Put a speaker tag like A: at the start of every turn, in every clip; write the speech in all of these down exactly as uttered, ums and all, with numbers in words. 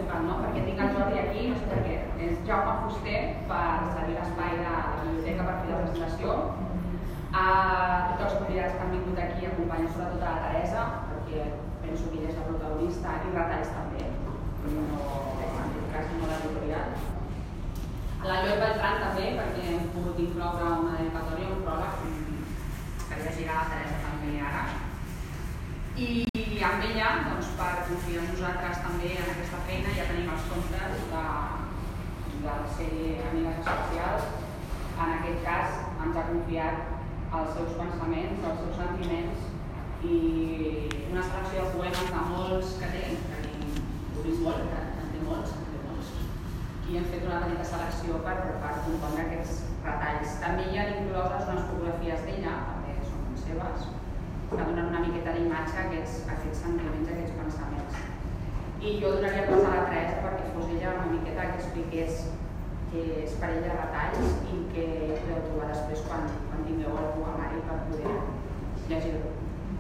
A: el nom, perquè tinc el Jordi aquí, no sé per què. És Jaume Fuster, per cedir l'espai de la biblioteca per fer la presentació. Tots els convidats que han vingut aquí acompanyen sobretot a la Teresa, perquè penso que ella és la protagonista, i Retalls també, no, en aquest cas no l'editorial. A l'Eloi Beltran també, perquè hem pogut incloure una dedicatòria, un pròleg, que llegirà la Teresa també ara. I amb ella, doncs, per confiar en nosaltres també en aquesta feina, ja tenim els comptes de, de la sèrie Amigues Especials. En aquest cas ens ha confiat els seus pensaments, els seus sentiments i una selecció de poemes de molts que té, que ho vist molt, que en té molts, en té molts, i hem fet una petita selecció per, per compondre aquests retalls. També hi ha incloses unes fotografies d'ella, també són seves, que donen una miqueta d'imatge a aquests, aquests sentiments, a aquests pensaments. I jo donaria pas a la Teresa perquè fos ella una miqueta que expliqués que és per ella retalls i que podeu trobar després quan, quan tingueu el poemari per poder llegir-ho.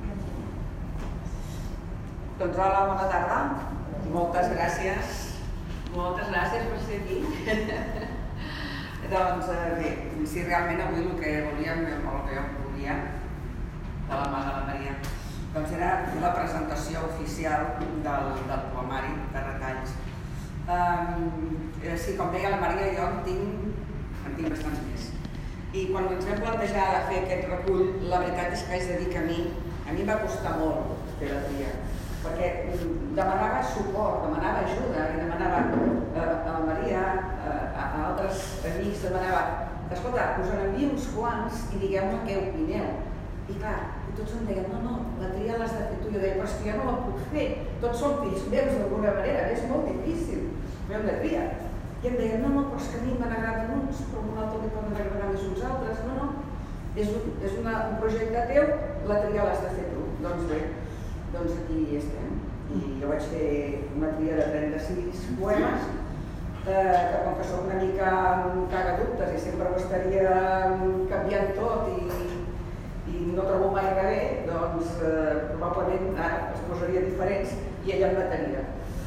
B: Doncs hola, bona tarda. Moltes gràcies. Moltes gràcies per ser aquí. Doncs bé, si realment avui el que volíem, el que jo volia, de la mà de la Maria, doncs era fer la presentació oficial del, del poemari de retalls. Um, sí, com deia la Maria, jo en tinc, en tinc bastants més. I quan ens vam plantejar de fer aquest recull, la veritat és que haig de dir que a mi, a mi em va costar molt fer la tria, perquè demanava suport, demanava ajuda, i demanava eh, a la Maria, eh, a altres amics, demanava, escolta, us en envio uns quants i digueu-me què opineu. I clar, i tots em deien, no, no, la tria l'has de fer tu. Jo deia, però és que jo no la puc fer, tots són fills meus d'alguna manera, és molt difícil, m'hem de triar. I em deien, no, no, però és que a mi me n'agraden uns, però a un altre li poden agradar més uns altres, no, no, és, un, és una, un projecte teu, la tria l'has de fer tu. Doncs bé, doncs aquí estem. I jo vaig fer una tria de trenta-sis poemes, eh, que com que soc una mica cagadubtes i sempre ho estaria canviant tot i i no trobo mai res bé, doncs eh, probablement ara es posaria diferents i ella em mataria.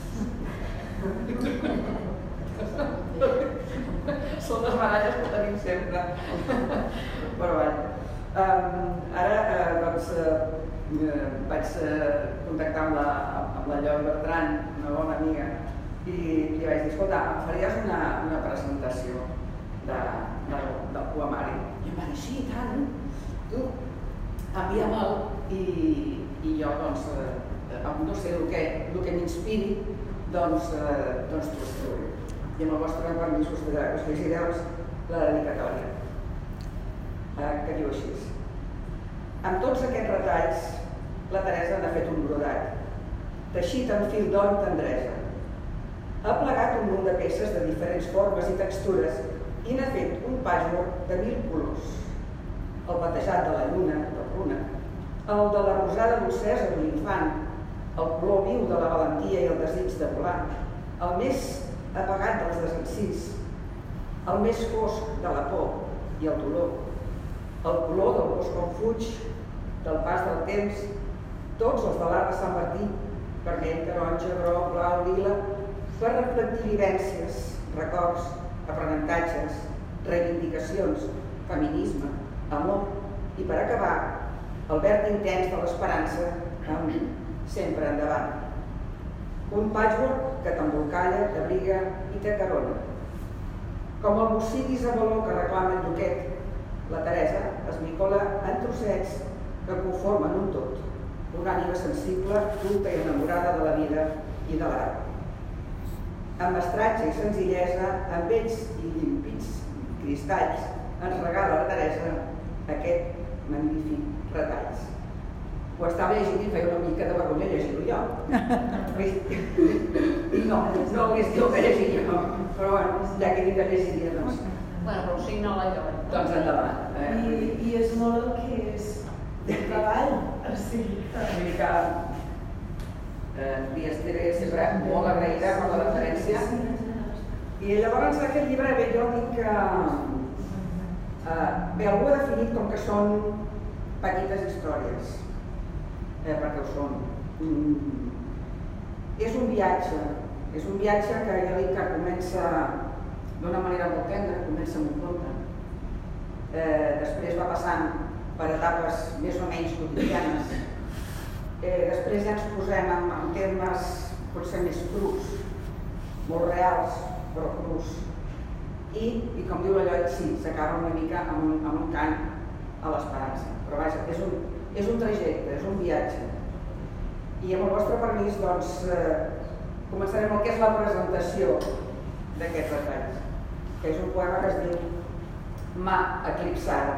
B: Són les baralles que tenim sempre. Però bé, um, ara eh, doncs, eh, vaig eh, contactar amb la, amb la Eloi Beltran, una bona amiga, i li vaig dir, escolta, em faries una, una presentació de, de, del poemari? I em va dir, sí, tant, tu envia-me'l i, i jo, doncs, eh, no sé, el que, el que m'inspiri, doncs, eh, doncs t'ho escriuré. I amb el vostre permís us llegireu la dedicatòria, eh, que diu així. Amb tots aquests retalls, la Teresa n'ha fet un brodat, teixit amb fil d'or i tendresa. Ha plegat un munt de peces de diferents formes i textures i n'ha fet un patchwork de mil colors. El batejat de la lluna, de pruna, el de la rosada d'un Cèsar o l'infant, el color viu de la valentia i el desig de volar, el més apagat dels desencís, el més fosc de la por i el dolor, el color del bosc on fuig, del pas del temps, tots els de l'art de Sant Martí, vermell, taronja, groc, blau, lila, per reflectir vivències, records, aprenentatges, reivindicacions, feminisme, amor i, per acabar, el verd intens de l'esperança amb sempre endavant. Un patchwork que t'embolcalla, t'abriga i t'acarona. Com el bocidis a valor que reclama el Lluquet, la Teresa esmicola en trossets que conformen un tot, una ànima sensible, culta i enamorada de la vida i de l'art. Amb mestratge i senzillesa, amb vells i limpits cristalls, ens regala la Teresa aquest magnífic retalls. Ho estava llegint i feia una mica de vergonya llegir-ho jo. I no, no hagués dit que llegir jo. Però bueno, ja que he dit que llegiria, doncs...
A: Bueno, però ho signa la Eloi.
B: Doncs endavant.
C: I, I és molt el que és el treball. Sí.
B: Vull dir que li estaré sempre molt agraïda per la referència. I llavors aquest llibre, bé, jo dic que... Bé, algú ha definit com que són petites històries. Eh, perquè ho són. Mm. És un viatge És un viatge que ja dic que comença d'una manera molt tendra, comença amb un conte. Eh, després va passant per etapes més o menys quotidianes. Eh, després ja ens posem en, en termes potser més crus, molt reals, però crus. I, i com diu la Lloyd, sí, s'acaba una mica amb un, amb un cant a l'esperança. Però vaja, és un, és un trajecte, és un viatge. I amb el vostre permís, doncs, eh, començarem el que és la presentació d'aquests retalls, que és un poema que es diu Mà eclipsada.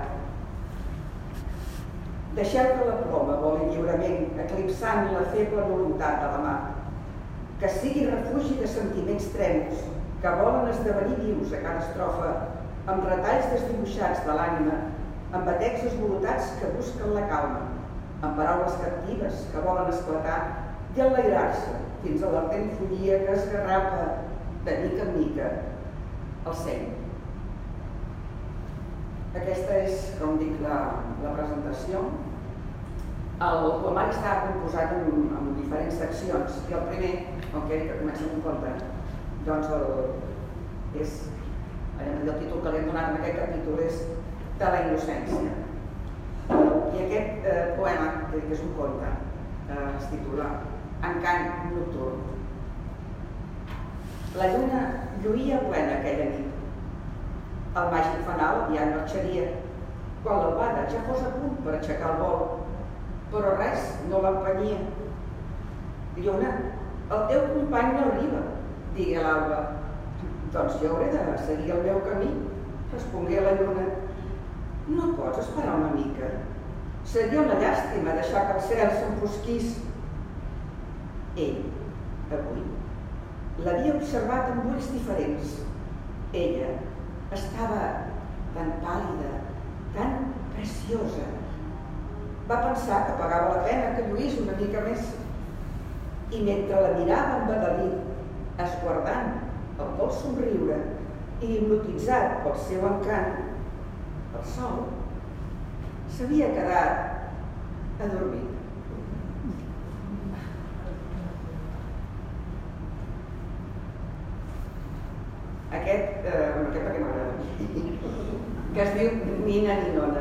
B: Deixeu que la ploma voli lliurement, eclipsant la feble voluntat de la mà, que sigui refugi de sentiments trèmols, que volen esdevenir vius a cada estrofa, amb retalls desdibuixats de l'ànima, amb batecs esvolutats que busquen la calma, amb paraules captives que volen esclatar i enlairar-se fins a l'ardent follia que esgarrapa de mica en mica el seny. Aquesta és, com dic, la, la presentació. El poemari està composat en, en diferents seccions i el primer, com que que comença amb un conte, doncs el, és, el títol que li hem donat en aquest capítol és De la innocència. I aquest eh, poema, que és un conte, eh, es titula Encant nocturn. La lluna lluïa plena aquella nit. El màgic fanal ja marxaria, quan l'albada ja fos a punt per aixecar el vol, però res no l'empenyia. Lluna, el teu company no arriba, digué l'alba. Doncs jo hauré de seguir el meu camí, respongué la lluna. No pots esperar una mica? Seria una llàstima deixar que el cel s'enfosquís. Ell, avui, l'havia observat amb ulls diferents. Ella estava tan pàl·lida, tan preciosa. Va pensar que pagava la pena que lluís una mica més. I mentre la mirava embadalit, esguardant el dolç somriure i hipnotitzat pel seu encant, el sol s'havia quedat adormit. Aquest, eh, bueno, aquest perquè m'agrada, que es diu Nina Ninona.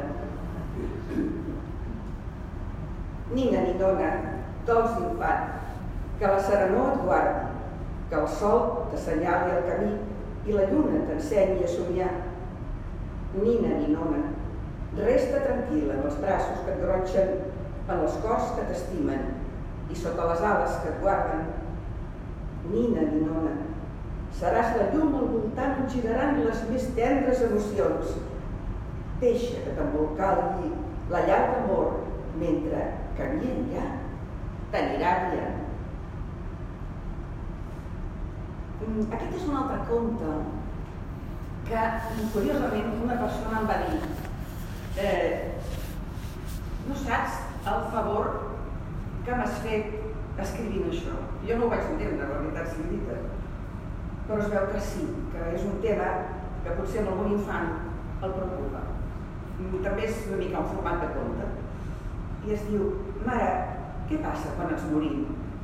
B: Nina Ninona, dolç infant, que la serenor et guardi, que el sol t'assenyali el camí i la lluna t'ensenyi a somiar. Nina Ninona, resta tranquil·la en els braços que et gronxen, en els cors que t'estimen i sota les ales que et guarden. Nina Ninona, seràs la llum al voltant on giraran les més tendres emocions. Deixa que t'embolcalgui la llar d'amor mentre, camí enllà, t'anirà guiant. Aquest és un altre conte que, curiosament, una persona em va dir eh, no saps el favor que m'has fet escrivint això. Jo no ho vaig entendre, la veritat sigui dita, però es veu que sí, que és un tema que potser amb algun infant el preocupa. També és una mica un format de conte. I es diu, mare, què passa quan ens morim?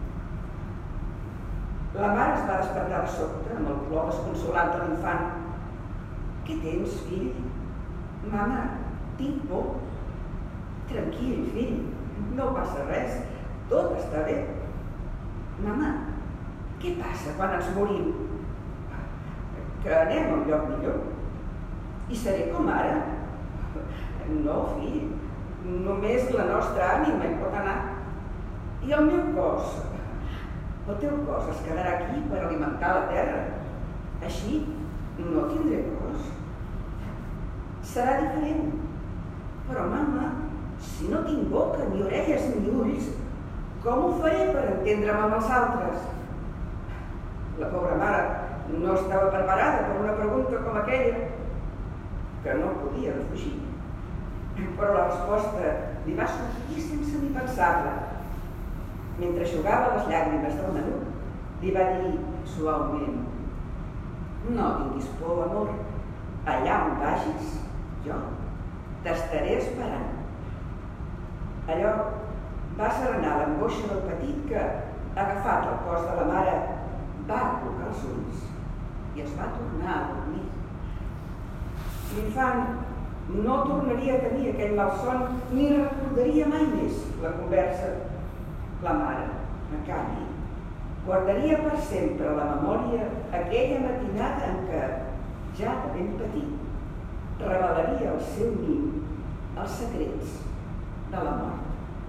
B: La mare es va despertar de sobte amb el plor desconsolat de l'infant. Què tens, fill? Mama, tinc por. Tranquil, fill, no passa res, tot està bé. Mama, què passa quan ens morim? Que anem a un lloc millor. I seré com ara? No, fill, només la nostra ànima hi pot anar. I el meu cos? El teu cos es quedarà aquí per alimentar la terra. Així no tindré cos. Serà diferent. Però, mama, si no tinc boca, ni orelles, ni ulls, com ho faré per entendre'm amb els altres? La pobra mare no estava preparada per una pregunta com aquella, que no podia defugir. Però la resposta li va sortir sense ni pensar-la. Mentre jugava les llàgrimes del menut, li va dir suaument: no tinguis por, amor. Allà on vagis, jo t'estaré esperant. Allò va serenar l'angoixa del petit que, agafat al cos de la mare, va els ulls i es va tornar a dormir. L'infant no tornaria a tenir aquell malson ni recordaria mai més la conversa. La mare, en canvi, guardaria per sempre a la memòria aquella matinada en què, ja de ben petit, revelaria al seu nin els secrets de la mort.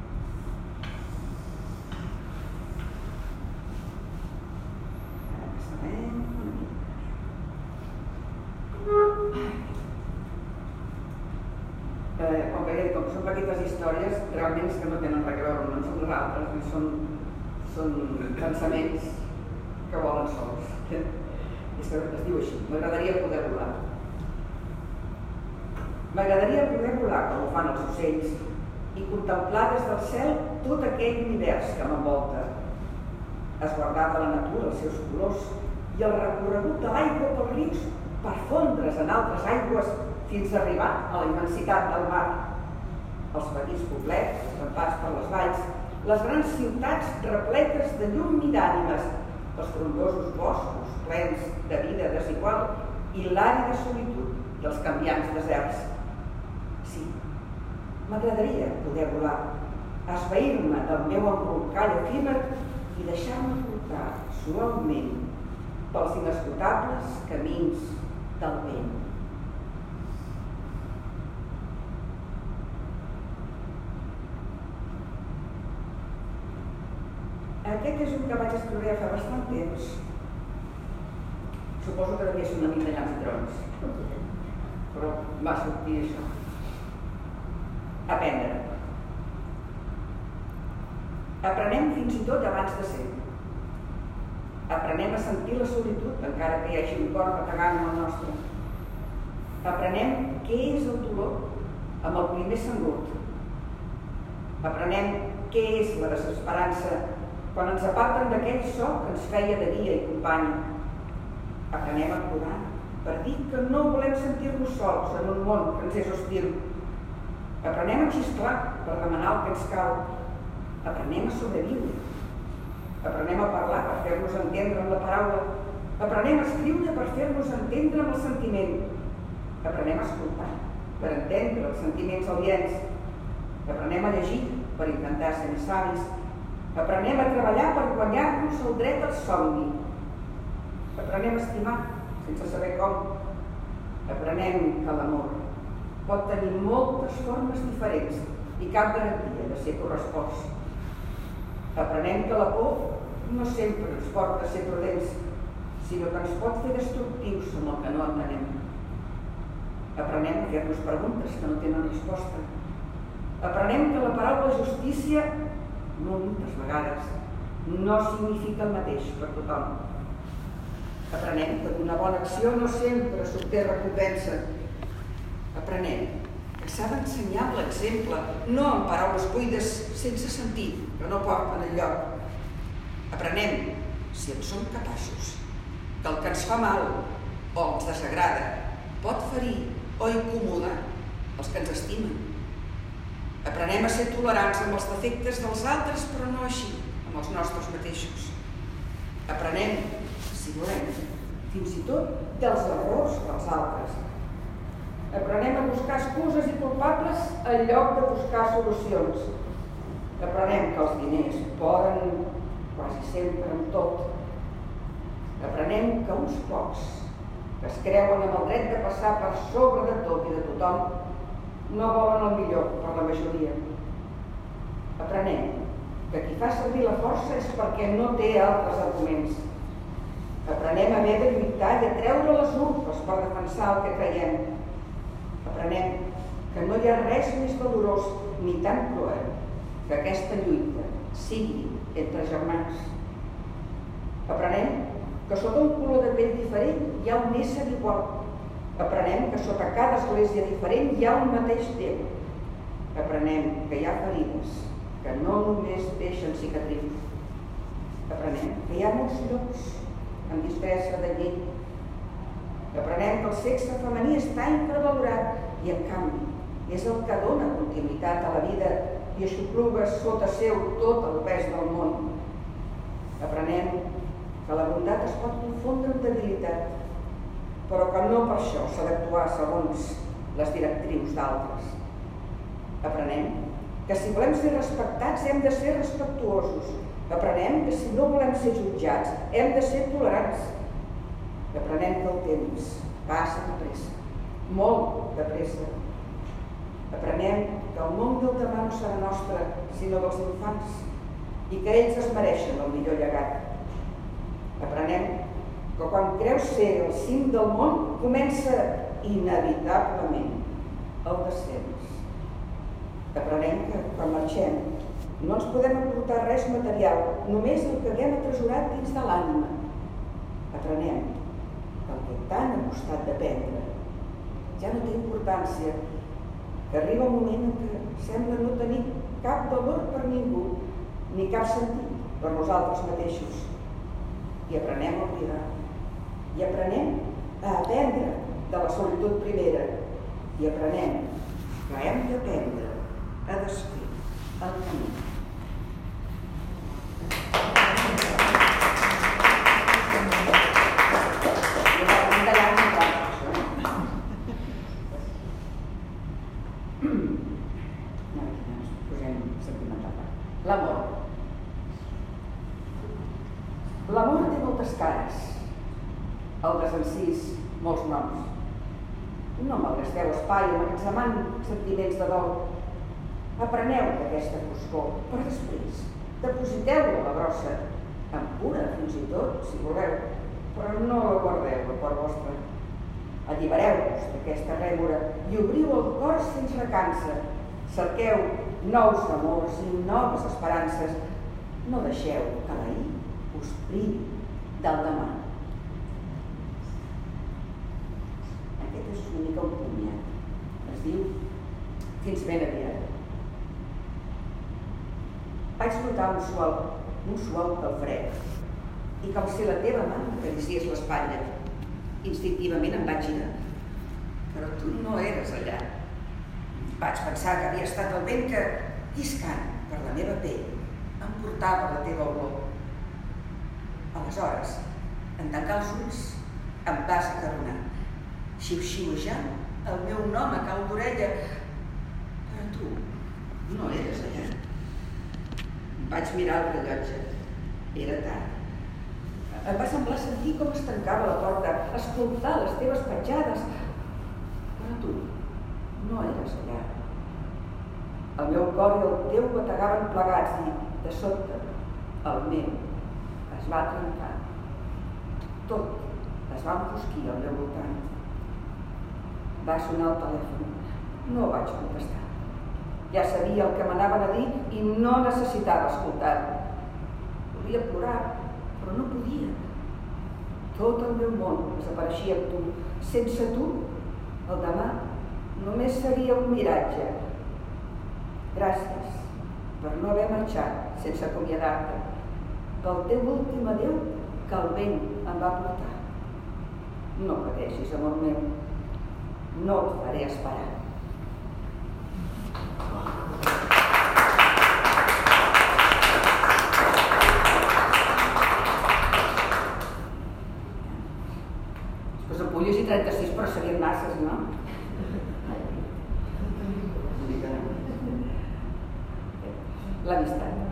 B: Eh, com que com són petites històries, realment és que no tenen res a veure unes amb les altres, són, són pensaments que volen sols. És que es diu així, m'agradaria poder volar. M'agradaria poder volar, com ho fan els ocells, i contemplar des del cel tot aquell univers que m'envolta, esguardar de la natura els seus colors i el recorregut de l'aigua pels rius per fondre's en altres aigües fins a arribar a la immensitat del mar. Els petits poblets, escampats per les valls, les grans ciutats repletes de llum i d'ànimes, els frondosos boscos plens de vida desigual i l'àrida solitud dels canviants deserts. Sí, m'agradaria poder volar, esvair-me del meu embolcall efímer i deixar-me portar suaument pels inesgotables camins del vent. Aquest és un que vaig escriure fa bastant temps. Suposo que devia ser una mica llamps i trons, però va sortir això. Aprendre. Aprenem fins i tot abans de ser. Aprenem a sentir la solitud, encara que hi hagi un cor bategant el nostre. Aprenem què és el dolor amb el primer sangut. Aprenem què és la desesperança quan ens aparten d'aquell so que ens feia de guia i company. Aprenem a plorar per dir que no volem sentir-nos sols en un món que ens és hostil. Aprenem a xisclar per demanar el que ens cal. Aprenem a sobreviure. Aprenem a parlar per fer-nos entendre amb la paraula. Aprenem a escriure per fer-nos entendre amb el sentiment. Aprenem a escoltar per entendre els sentiments aliens. Aprenem a llegir per intentar ser més savis. Aprenem a treballar per guanyar-nos el dret al somni. Aprenem a estimar sense saber com. Aprenem que l'amor pot tenir moltes formes diferents i cap garantia de ser correspost. Aprenem que la por no sempre ens porta a ser prudents, sinó que ens pot fer destructius amb el que no entenem. Aprenem a fer-nos preguntes que no tenen resposta. Aprenem que la paraula justícia moltes vegades no significa el mateix per tothom. Aprenem que d'una bona acció no sempre s'obté recompensa. Aprenem que s'ha d'ensenyar amb l'exemple, no amb paraules buides sense sentit, que no porten enlloc. Aprenem, si en som capaços, que el que ens fa mal o ens desagrada pot ferir o incomodar els que ens estimen. Aprenem a ser tolerants amb els defectes dels altres, però no així amb els nostres mateixos. Aprenem, si volem, fins i tot dels errors dels altres. Aprenem a buscar excuses i culpables en lloc de buscar solucions. Aprenem que els diners poden quasi sempre amb tot. Aprenem que uns pocs que es creuen amb el dret de passar per sobre de tot i de tothom no volen el millor per la majoria. Aprenem que qui fa servir la força és perquè no té altres arguments. Aprenem a haver de lluitar i a treure les urpes per defensar el que creiem. Aprenem que no hi ha res més valorós ni tan cruel que aquesta lluita sigui entre germans. Aprenem que sota un color de pell diferent hi ha un ésser igual. Aprenem que sota cada església diferent hi ha un mateix Déu. Aprenem que hi ha ferides que no només deixen cicatrius. Aprenem que hi ha molts llocs amb disfressa de llei. Aprenem que el sexe femení està infravalorat i, en canvi, és el que dona continuïtat a la vida i aixopluga sota seu tot el pes del món. Aprenem
D: que la bondat es pot confondre amb debilitat, però que no per això s'ha d'actuar segons les directrius d'altres. Aprenem que si volem ser respectats hem de ser respectuosos. Aprenem que si no volem ser jutjats hem de ser tolerants. Aprenem que el temps passa de pressa, molt de pressa. Aprenem que el món del demà no serà nostre, sinó dels infants, i que ells es mereixen el millor llegat. Aprenem que quan creus ser el cim del món comença inevitablement el descens. Aprenem que quan marxem no ens podem emportar res material, només el que haguem atresorat dins de l'ànima. Aprenem que el que tant ha costat d'aprendre ja no té importància, que arriba un moment en què sembla no tenir cap valor per ningú, ni cap sentit per nosaltres mateixos. I aprenem a oblidar. I aprenem a aprendre de la solitud primera. I aprenem que hem d'aprendre a desfer el camí. L'amor. L'amor té moltes cares. El desencís, molts noms. No malgasteu espai emmagatzemant sentiments de dol. Apreneu d'aquesta foscor, però després depositeu-la a la brossa, amb cura fins i tot, si voleu, però no la guardeu a cor vostre. Allibereu-vos d'aquesta rèmora i obriu el cor sense recança. Cerqueu nous amors i noves esperances. No deixeu que l'ahir us privi del demà. Aquest és una mica un comiat. Es diu fins ben aviat. Vaig notar un suau, un suau del fred, i com si la teva mà m'acariciés l'espatlla. Instintivament em vaig girar. Però tu no eres allà. Vaig pensar que havia estat el vent que, lliscant per la meva pell, em portava la teva olor. Aleshores, en tancar els ulls, em vas acaronar, xiu-xiuejant el meu nom a cau d'orella. Però tu no eres allà. Vaig mirar el rellotge. Era tard. Em va semblar sentir com es tancava la porta, escoltar les teves petjades. Però tu no eres allà. El meu cor i el teu bategaven plegats i, de sobte, el meu es va trencar. Tot es va enfosquir al meu voltant. Va sonar el telèfon. No vaig contestar. Ja sabia el que m'anaven a dir i no necessitava escoltar-ho. Volia plorar, però no podia. Tot el meu món desapareixia amb tu. Sense tu, el demà només seria un miratge. Gràcies per no haver marxat sense acomiadar-te, pel teu últim adéu que el vent em va portar. No pateixis, amor meu, no et faré esperar. Pues ampulles i trenta-sis, però serien masses, no? L'amistat.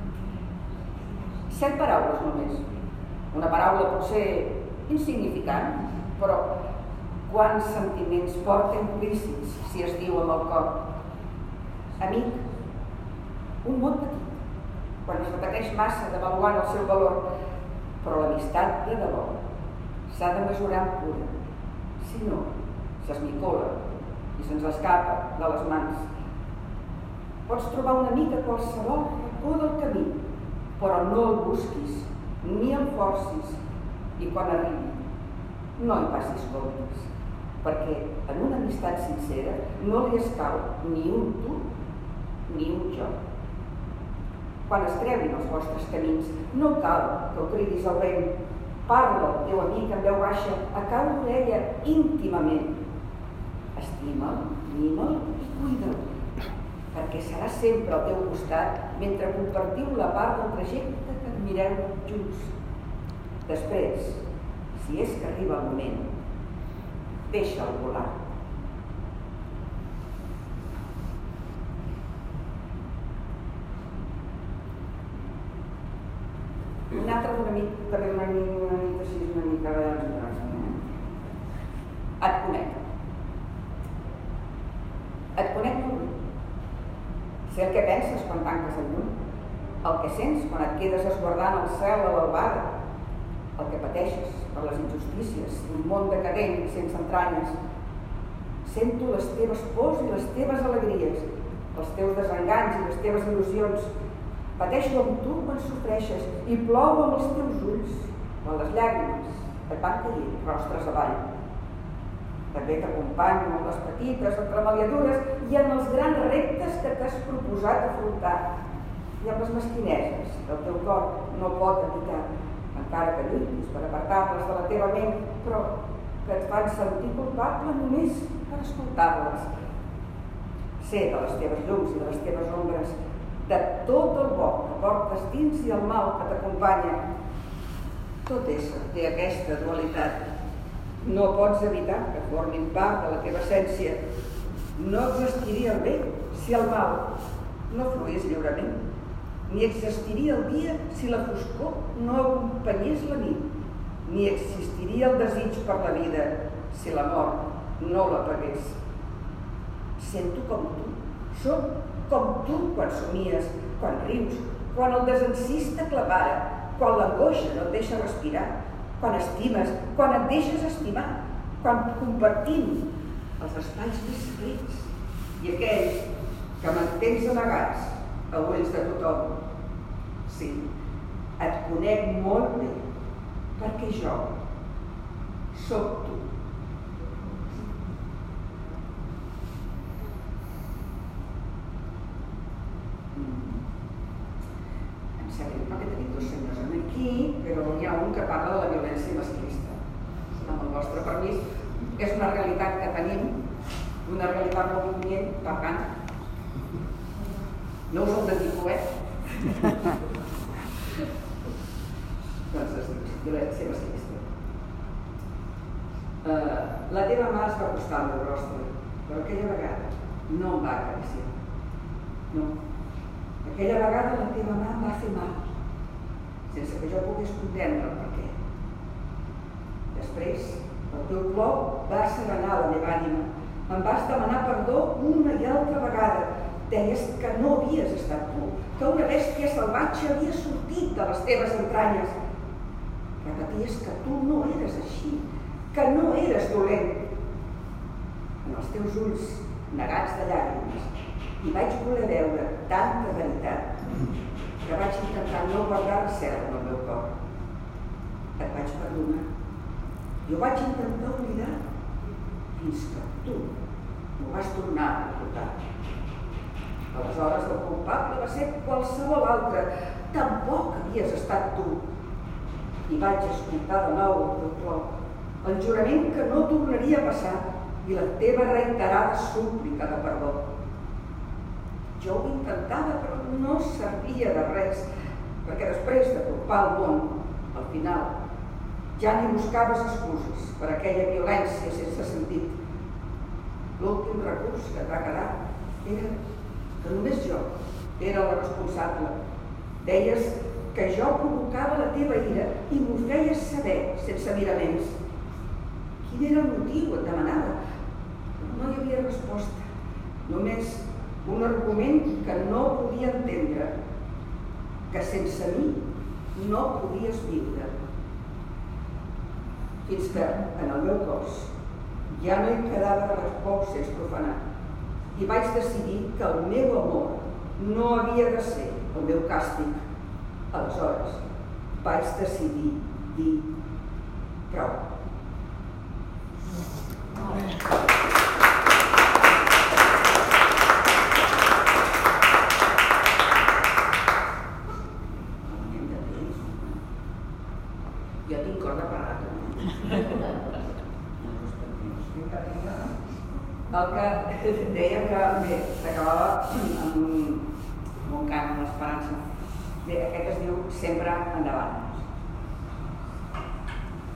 D: Set paraules només. Una paraula pot ser insignificant, però quants sentiments porta implícits si es diu amb el cor. Amic, un mot petit, quan es repeteix massa devaluant el seu valor, però l'amistat de debò s'ha de mesurar amb cura. Si no, s'esmicola i se'ns escapa de les mans. Pots trobar un amic a qualsevol racó del camí, però no el busquis ni el forcis, i quan arribi no hi passis comptes, perquè en una amistat sincera no li escau ni un tu ni un jo. Quan es creuin els vostres camins, no cal que ho cridis al vent. Parla al teu amic en veu baixa, a cau d'orella, íntimament. Estima'l, mima'l i cuida'l, perquè serà sempre al teu costat mentre compartiu la part del trajecte que admireu junts. Després, si és que arriba el moment, deixa'l volar. Un altre una mica, també una mica, una mica així, una mica de... Et conec. Et conec molt bé. Sé el que penses quan tanques el llum, el que sents quan et quedes esguardant el cel a l'albada, el que pateixes per les injustícies d'un món decadent i sense entranyes. Sento les teves pors i les teves alegries, els teus desenganys i les teves il·lusions. Pateixo amb tu quan sofreixes i plou amb els teus ulls, quan les llàgrimes et van caient rostres avall. També t'acompanyo amb les petites entremaliadures i en els grans reptes que t'has proposat afrontar i amb les mesquineses que el teu cor no pot evitar, encara que lluitis per apartar-les de la teva ment, però que et fan sentir culpable només per escoltar-les. Sé de les teves llums i de les teves ombres, de tot el bo que portes dins i el mal que t'acompanya. Tot ésser té aquesta dualitat. No pots evitar que formin part de la teva essència. No existiria el bé si el mal no fluís lliurement, ni existiria el dia si la foscor no acompanyés la nit, ni existiria el desig per la vida si la mort no l'apagués. Sento com tu, som com tu quan somies, quan rius, quan el desencís t'aclapara, quan l'angoixa no et deixa respirar, quan estimes, quan et deixes estimar, quan compartim els espais més secrets i aquells que mantens amagats a ulls de tothom. Sí, et conec molt bé, perquè jo soc tu. Em sap greu perquè tenim dos senyors aquí, però hi ha un que parla de la violència masclista. Amb el vostre permís, és una realitat que tenim, una realitat molt punyent, per tant, no us el dedico, eh? Doncs es diu, violència masclista. Uh, la teva mà es va acostar al meu rostre, però aquella vegada no em va acariciar. No. Aquella vegada la teva mà em va fer mal, sense que jo pogués comprendre el per què. Després, el teu plor va serenar la meva ànima. Em vas demanar perdó una i altra vegada. Deies que no havies estat tu, que una bèstia salvatge havia sortit de les teves entranyes. Repeties que tu no eres així, que no eres dolent. En els teus ulls, negats de llàgrimes, i vaig voler veure tanta veritat que vaig intentar no guardar recel en el meu cor. Et vaig perdonar. Jo vaig intentar oblidar fins que tu m'ho vas tornar a recordar. Aleshores el culpable va ser qualsevol altre. Tampoc havies estat tu. I vaig escoltar de nou el teu plor, el jurament que no tornaria a passar i la teva reiterada súplica de perdó. Jo ho intentava, però no servia de res, perquè després de culpar el món, al final, ja ni buscaves excuses per aquella violència sense sentit. L'últim recurs que et va quedar era que només jo era la responsable. Deies que jo provocava la teva ira i m'ho feies saber sense miraments. Quin era el motiu? Et demanava. No hi havia resposta. Només un argument que no podia entendre, que sense mi no podies viure. Fins que, en el meu cos, ja no hi quedava res poc sense profanar. I vaig decidir que el meu amor no havia de ser el meu càstig. Aleshores, vaig decidir dir prou. Jo tinc cor de parlar. El que deia que bé, s'acabava amb un cant, amb l'esperança. Bé, aquest es diu Sempre endavant.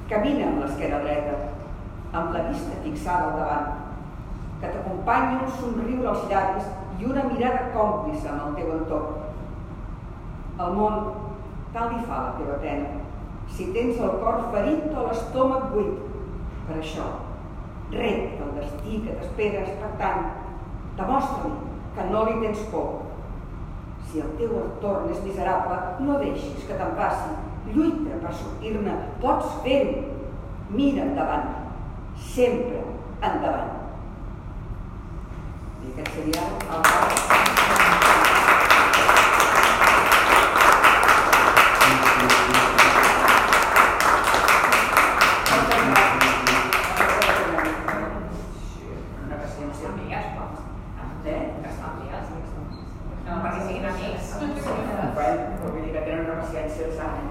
D: Camina amb l'esquena dreta, amb la vista fixada al davant, que t'acompanyi un somriure als llavis i una mirada còmplice amb el teu entorn. El món tal li fa la teva pena, si tens el cor ferit o l'estómac buit. Per això, repta el destí que t'espera expectant, demostra-li que no li tens por. Si el teu entorn és miserable, no deixis que te'n passi. Lluita per sortir-ne, pots fer-ho. Mira endavant, sempre endavant. I aquest seria el cas.
A: Una paciència amigues, doncs. Eh? Que estan amigues. No, perquè siguin amics.
D: Bueno, vull dir que tenen una paciència sana.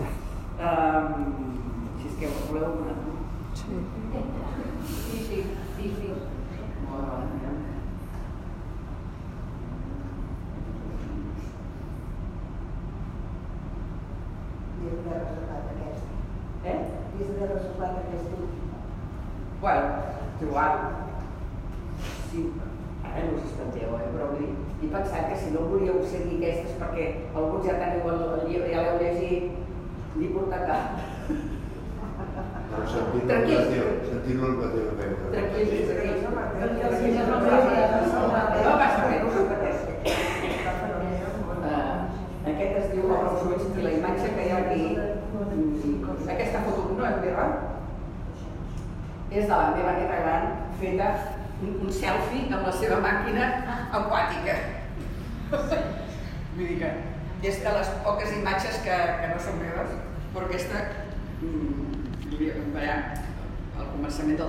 D: Si és que us voleu una.
A: Sí. Sí, sí, sí, sí.
D: Molt bona, mira.
C: I és de resultat aquest.
D: Eh?
C: I és de resultat aquest últim.
D: Bueno, trobar. Sí, ara no us espanteu, eh? Però vull dir, he pensat que si no volíeu seguir aquestes perquè alguns ja teniu el, el llibre, ja l'heu llegit, l'he portat a...
E: Però sentint-lo el patio, sentint-lo el patio de Penta.
D: Tranquils, tranquils.
C: No
D: passa res, no us pateixo. Aquest es diu Obre els ulls i la imatge que hi ha aquí, aquesta foto no és meva, és de la meva neta gran feta un selfie amb la seva màquina aquàtica. Vull dir que és de les poques imatges que, que no són meves, però aquesta, allà, al començament del